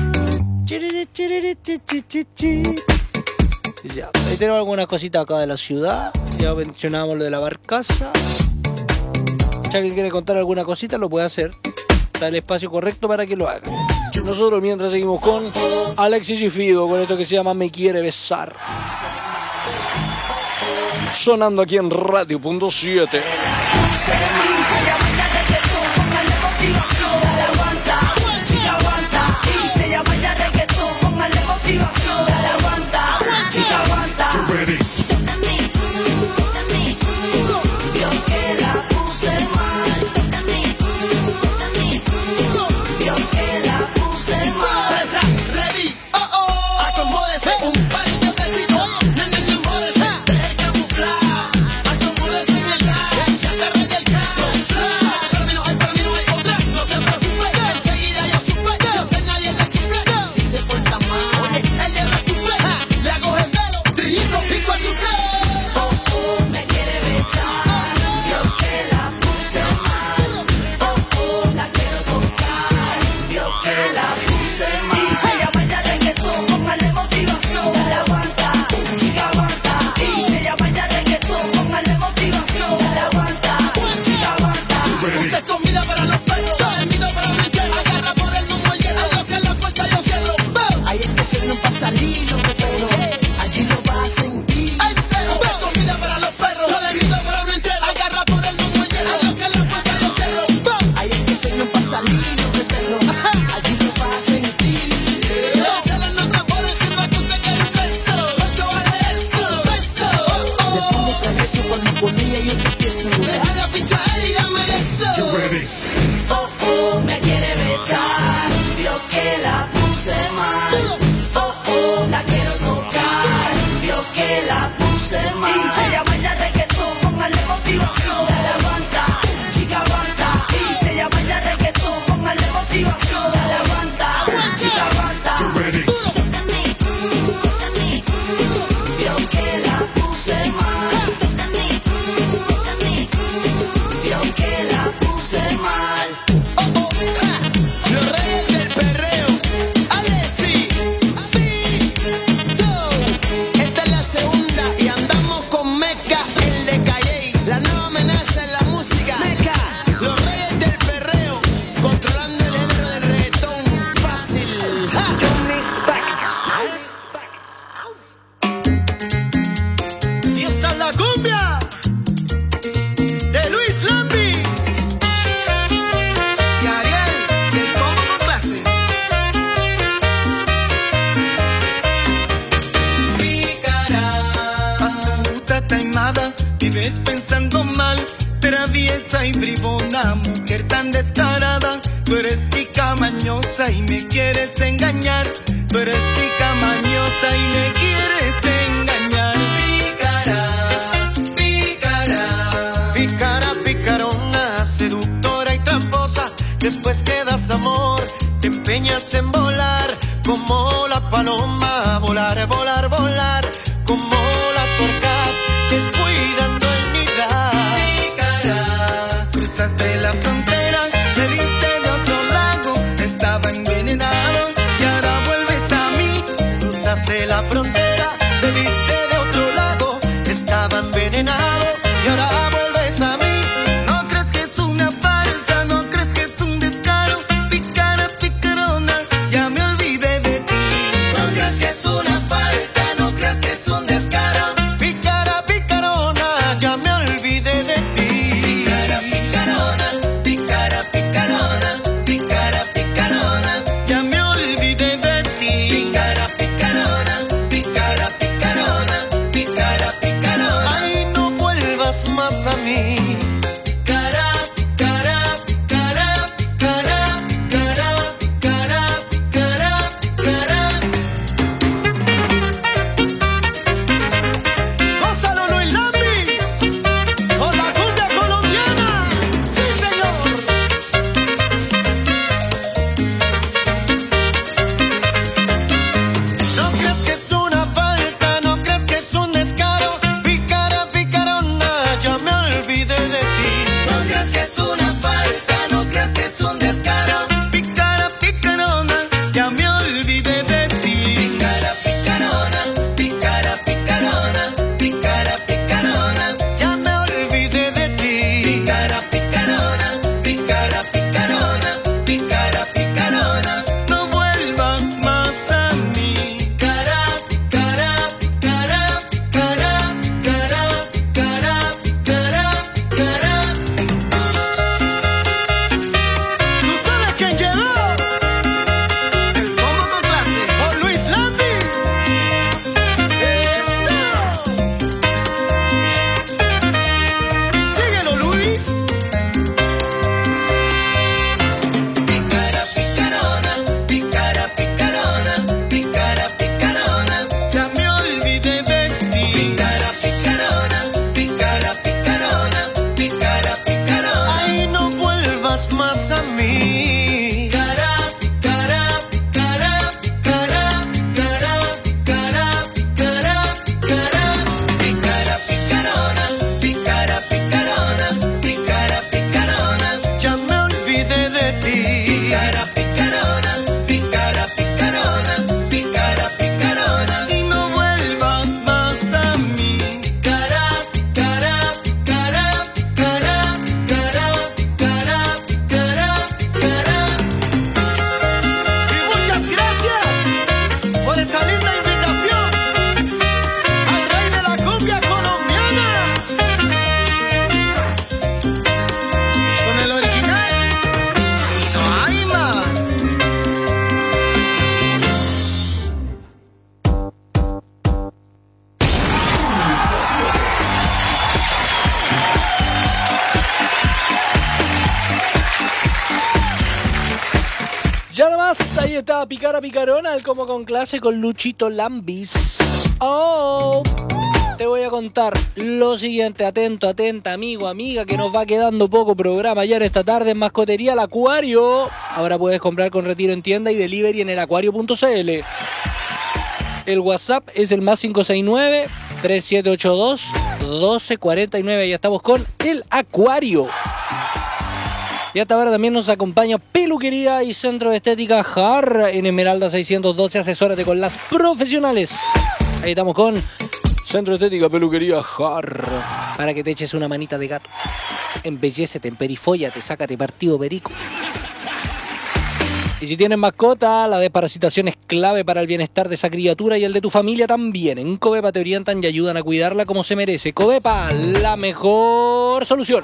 Ya, ahí tenemos algunas cositas acá de la ciudad. Ya mencionamos lo de la barcaza. Si alguien quiere contar alguna cosita, lo puede hacer. Está el espacio correcto para que lo haga. Nosotros mientras seguimos con Alexis y Fido, con esto que se llama Me Quiere Besar. Sonando aquí en Radio.7. Igual vives pensando mal, traviesa y bribona, mujer tan descarada. Tú eres tica mañosa y me quieres engañar. Tú eres tica mañosa y me quieres engañar. Pícara, pícara, pícara, picarona, seductora y tramposa. Después que das amor, te empeñas en volar como la paloma, volar, volar, volar, como la torcaz, descuidando el nidar. Pícara, cruzaste la frontera, me viste de otro lago, estaba envenenado y ahora vuelves a mí. Cruzaste la frontera, me viste de otro lago, estaba envenenado y ahora vuelves a mí. No crees que es una farsa, no crees que es un descaro. Pícara, picarona, ya me olvidé de ti. No crees que es una falta, no crees que es un descaro. Pícara, picarona, ya me olvidé de ti. Pícara, picarona, pícara, picarona, pícara, picarona, ya me olvidé de ti. Pícara, picarona, pícara, picarona, pícara, picarona. Ay, no vuelvas más a mí. Picara, picara, picara, picara, picara, picara, picara, picara. Gózalo, Luis Lambis, con la cumbia colombiana. Sí, señor. No crees que es una falta, no crees que es un descaro. Pícara, picarona, ya me olvidé de ti. No crees que es una falta, no crees que es un descaro. Pícara, picarona, ya me olvidé de ti. Pícara, picarona, pícara, picarona, pícara, picarona, ya me olvidé de ti. Pícara, picarona, pícara, picarona, pícara, picarona, no vuelvas más a mí. Picara, picara, picara, picara, picara, picara, picara, picara. ¿Tú sabes quién llegó? El combo con clase, con Luis Lambis. ¡Eso! Síguelo, Luis. Picara, picarona, picara, picarona, picara, picarona, ya me olvidé de ti. Picara, picarona, picara, picarona, picara, picarona, ay, no vuelvas más a mí. Picara, picara, picara, picara, picara, picara, picara, picara. Picara, picarona, picara, picarona, picara, picarona, ya me olvidé de ti. Picara, picarona, picara, picarona, picara, picarona, y no vuelvas más a mí. Picara, picara, picara, picara, picara, picara, picara, picara. Y muchas gracias por esta linda invitación al rey de la cumbia colombiana. Con el original y no hay más. Ya nomás, ahí está Picara Picarona, el como con clase con Luchito Lambis. Oh, te voy a contar lo siguiente, atento, atenta, amigo, amiga, que nos va quedando poco programa ya en esta tarde en Mascotería El Acuario. Ahora puedes comprar con retiro en tienda y delivery en elacuario.cl. El WhatsApp es el más 569-3782-1249. Ya estamos con El Acuario. Y hasta ahora también nos acompaña Peluquería y Centro de Estética JAR en Esmeralda 612. Asesórate con las profesionales. Ahí estamos con Centro de Estética, Peluquería JAR. Para que te eches una manita de gato. Embellécete, emperifóllate, sácate partido perico. Y si tienes mascota, la desparasitación es clave para el bienestar de esa criatura y el de tu familia también. En Covepa te orientan y ayudan a cuidarla como se merece. Covepa, la mejor solución.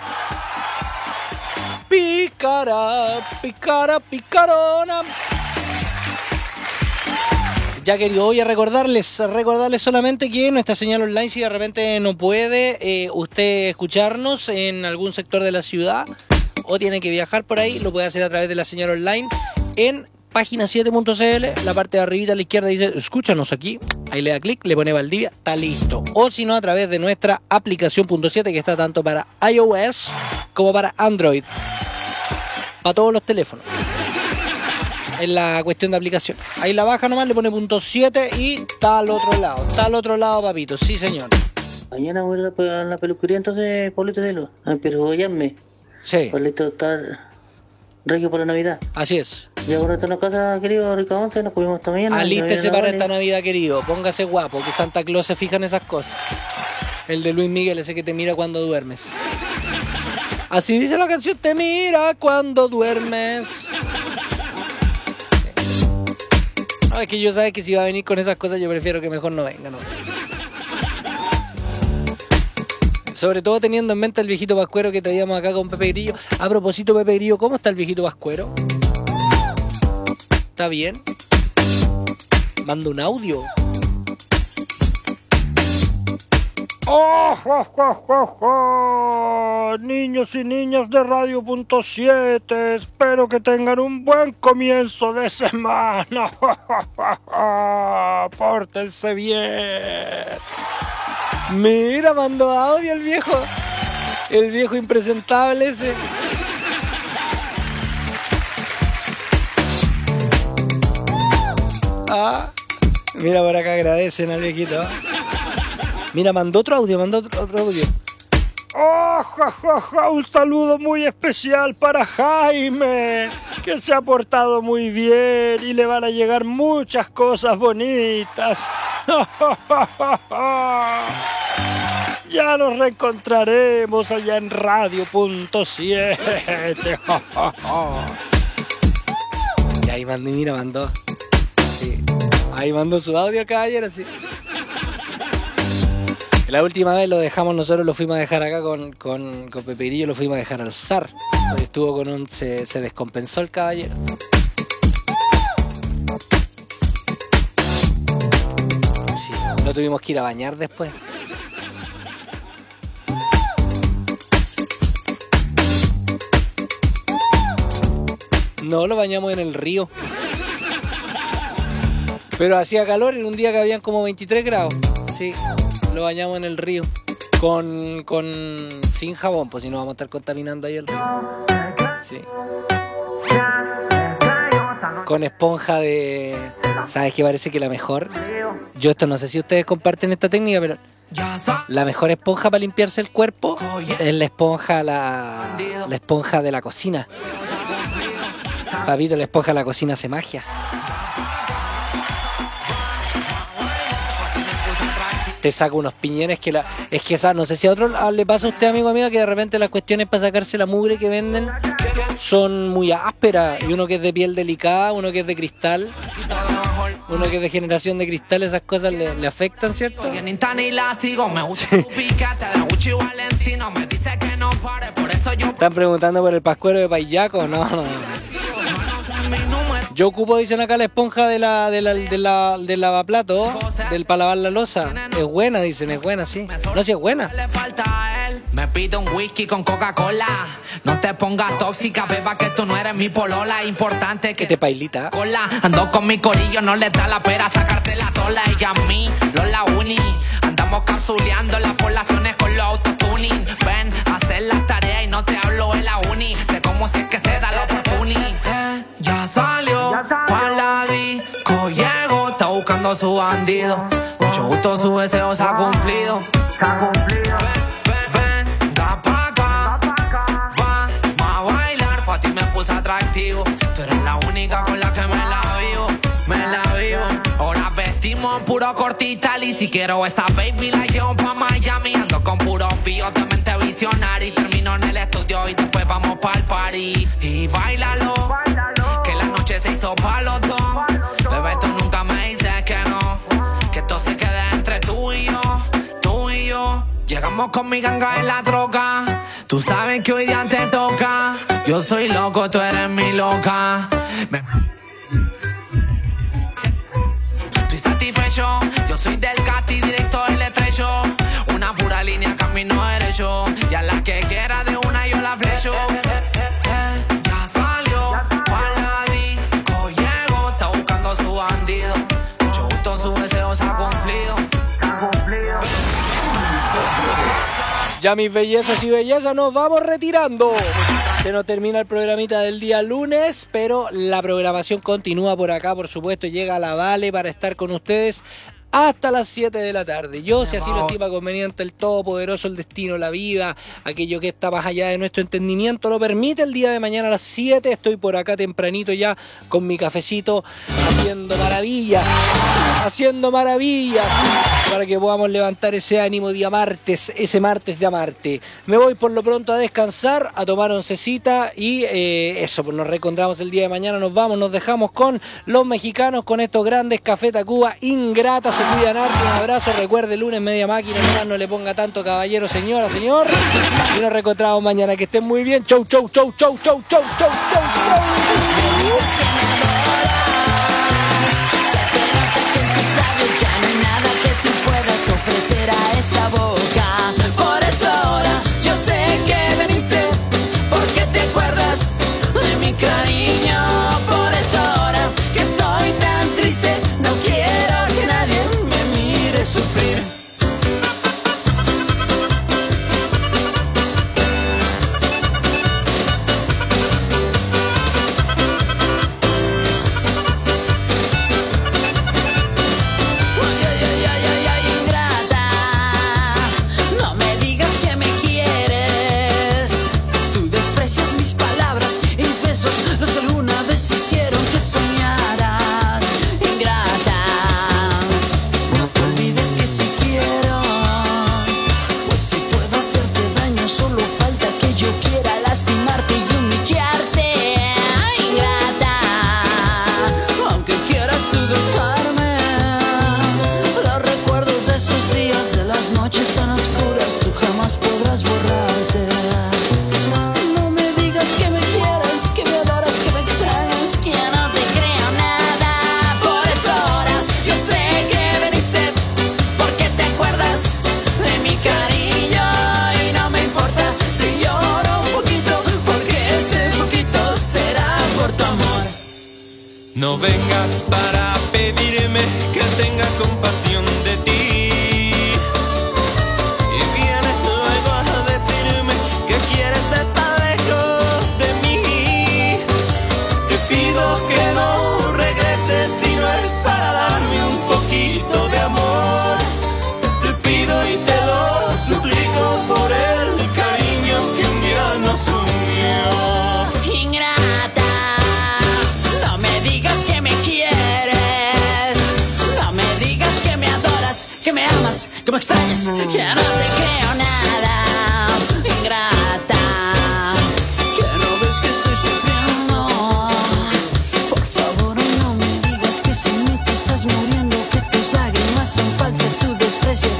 Picara, picara, picarona. Ya querido, voy a recordarles solamente que nuestra señal online, si de repente no puede usted escucharnos en algún sector de la ciudad o tiene que viajar por ahí, lo puede hacer a través de la señal online en página7.cl, la parte de arribita a la izquierda dice escúchanos aquí, ahí le da clic, le pone Valdivia, está listo. O si no, a través de nuestra aplicación .7 que está tanto para iOS como para Android, para todos los teléfonos. En la cuestión de aplicación. Ahí la baja nomás, le pone .7 y está al otro lado. Está al otro lado, papito. Sí, señor. Mañana voy a la peluquería entonces, Pablito Delo. Pero llame. Sí. Pablito, estar regio para la Navidad. Así es. Ya por esta casa, querido Rica 11, nos comimos esta mañana. Alístese para esta Navidad, querido. Póngase guapo, que Santa Claus se fija en esas cosas. El de Luis Miguel, ese que te mira cuando duermes. Así dice la canción, te mira cuando duermes. No, es que yo sabes que si va a venir con esas cosas yo prefiero que mejor no venga, ¿no? Sí. Sobre todo teniendo en mente el viejito pascuero que traíamos acá con Pepe Grillo. A propósito, Pepe Grillo, ¿cómo está el viejito pascuero? ¿Está bien? Manda un audio. ¡Oh, oh, oh, oh, oh! Niños y niñas de Radio.7, espero que tengan un buen comienzo de semana. Pórtense bien. Mira, mandó audio el viejo impresentable ese. Ah, mira, por acá agradecen al viejito. Mira, mandó otro audio. ¡Oh, ja, ja, ja! Un saludo muy especial para Jaime, que se ha portado muy bien y le van a llegar muchas cosas bonitas. Ya nos reencontraremos allá en Radio.7. Y ahí mandó. Sí. Ahí mandó su audio el caballero, sí. La última vez lo dejamos nosotros, lo fuimos a dejar acá con Pepe Grillo, lo fuimos a dejar al zar. Estuvo con se descompensó el caballero. Sí, no tuvimos que ir a bañar después. No, lo bañamos en el río. Pero hacía calor, en un día que habían como 23 grados. Sí. Lo bañamos en el río sin jabón, pues si no vamos a estar contaminando ahí el río. Sí. Con esponja de... ¿Sabes qué parece que la mejor? Yo esto no sé si ustedes comparten esta técnica, pero la mejor esponja para limpiarse el cuerpo es la esponja de la cocina. Papito, la esponja de la cocina hace magia. Te saca unos piñones que es que esa, no sé si a otro le pasa a usted, amigo o amiga, que de repente las cuestiones para sacarse la mugre que venden son muy ásperas, y uno que es de piel delicada, uno que es de cristal, uno que es de generación de cristal, esas cosas le afectan, ¿cierto? Están preguntando por el pascuero de Payaco, no. Yo ocupo, dicen acá, la esponja del lavaplato, para lavar la loza. Es buena, dicen, es buena, sí. No, sí es buena. Me pido un whisky con Coca-Cola. No te pongas tóxica, beba, que tú no eres mi polola. Importante que te pailita. Cola. Ando con mi corillo, no le da la pera sacarte la tola. Y a mí, la uni. Andamos capsuleando las poblaciones con los autotuning. Ven a hacer las tareas y no te hablo en la uni. De cómo si es que se da la oportunidad. Ya salió pa' la disco, llegó, está buscando a su bandido. Mucho gusto, su deseo se ha cumplido. Venga pa' acá, vamos a bailar, pa' ti me puse atractivo. Tú eres la única con la que me la vivo. Ahora vestimos puro cortital y si quiero esa baby la llevo pa' Miami. Ando con puro fío de mente visionaria y termino en el estudio y después vamos pa'l party. Y bailalo, que la noche se hizo pa' los dos. Bebé, tú nunca me dices que no, que esto se quede entre tú y yo. Llegamos con mi ganga en la troca. Tú sabes que hoy día te toca. Yo soy loco, tú eres mi loca. hecho. Yo soy del Cati, directo del estrecho. Una pura línea, camino derecho. Y a la que quiera de una yo la flecho. Ya salió, paladico llegó. Está buscando a su bandido. Mucho gusto, su deseo se ha cumplido. Ya mis bellezas y bellezas nos vamos retirando. Se nos termina el programita del día lunes, pero la programación continúa por acá, por supuesto. Llega la Vale para estar con ustedes hasta las 7 de la tarde. Yo, si así lo estima conveniente, el todopoderoso, el destino, la vida, aquello que está más allá de nuestro entendimiento, lo permite, el día de mañana a las 7 estoy por acá tempranito ya con mi cafecito haciendo maravillas para que podamos levantar ese ánimo día martes, ese martes de amarte. Me voy por lo pronto a descansar, a tomar oncecita y eso, pues nos reencontramos el día de mañana, nos vamos, nos dejamos con los mexicanos, con estos grandes Café Tacuba, Ingrata. Se cuidan harto, un abrazo, recuerde, lunes media máquina, nomás no le ponga tanto caballero, señora, señor, y nos reencontramos mañana, que estén muy bien, chau, chau, chau, chau, chau, chau, chau, chau, chau. Ya no hay nada que tú puedas ofrecer a esta boca. Por eso ahora yo sé que veniste, porque te acuerdas de mi cariño. Por eso ahora que estoy tan triste, no quiero que nadie me mire sufrir. Los que alguna vez hicieron que soñaras, ingrata. No te olvides que si quiero, pues si puedo hacerte daño, solo falta que yo quiera lastimarte y humillarte, ingrata. Aunque quieras tú dejarme, los recuerdos de esos días, de las noches tan oscuras, tú jamás podrás borrarte. No me digas que me quieres, que me adoras, que me extrañas, que ya no te creo nada. Por eso ahora yo sé que veniste, porque te acuerdas de mi cariño. Y no me importa si lloro un poquito, porque ese poquito será por tu amor. No vengas para pedirme que tenga compasión de ti. Y vienes luego a decirme que quieres estar lejos de mí. Te pido que no regreses si no es para darme un poquito de amor. Te pido y te lo suplico por el cariño que un día nos unió. Ingrata, no me digas que me quieres, no me digas que me adoras, que me amas, que me extrañas, que no te creo nada.